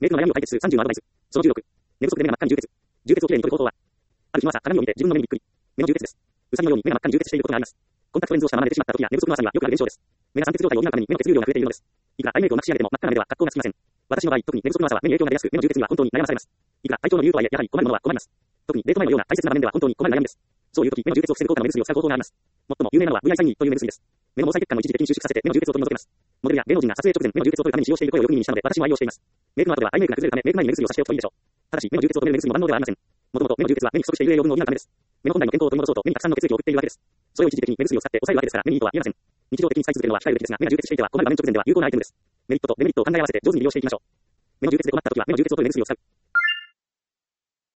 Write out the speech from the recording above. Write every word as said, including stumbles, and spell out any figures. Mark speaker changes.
Speaker 1: メイクの悩みを解決するさんじゅうのアドバイス。そのじゅうろく。寝不足で目が真っ赤に充血。充血をきれいに取る方法は、ある日の朝、鏡を見て自分の目にびっくり。目の充血です。ウサギのように目が真っ赤に充血していることがあります。コンタクトレンズをしたまま寝てしまった時や寝不足の朝にはよくある現象です。目が酸欠状態を補うために目の血流量が増えているのです。いくらアイメイクをなくし上げても真っ赤な目では格好がつきません。私の場合、特に寝不足の朝は目に影響が出やすく、目の充血には本当に悩まされます。いくら体調の理由とはいえ、やはり困るものは困ります。特にデート前のような大切な場面では本当に困る悩みです。そういう時、目の充血を防ぐ効果の目薬を使う方法があります。最も有名なのは ブイアイ サインという目薬です。目の毛細血管の一時的に収縮させて目の充血を取り除けます。モデルや芸能人が撮影直前、目の充血を取るために使用している声をよく耳にしたので、私も愛用しています。メイクの後ではアイメイクが崩れるため、メイク前に目薬をさしておくといいでしょう。ただし、目の充血を止める目薬も万能ではありません。もともと目の充血は目に不足している栄養分を補うためです。目の本来の健康を取り戻そうと目にたくさんの血液を送っているわけです。それを一時的に目薬を使って抑えるわけですから、目にいいとは言えません。日常的に使い続けるのは控えるべきですが、目が充血していては困る場面直前では有効なアイテムです。メリットとデメリットを考え合わせて上手に利用していきましょう。目の充血で困った時は目の充血を取る目薬を使う。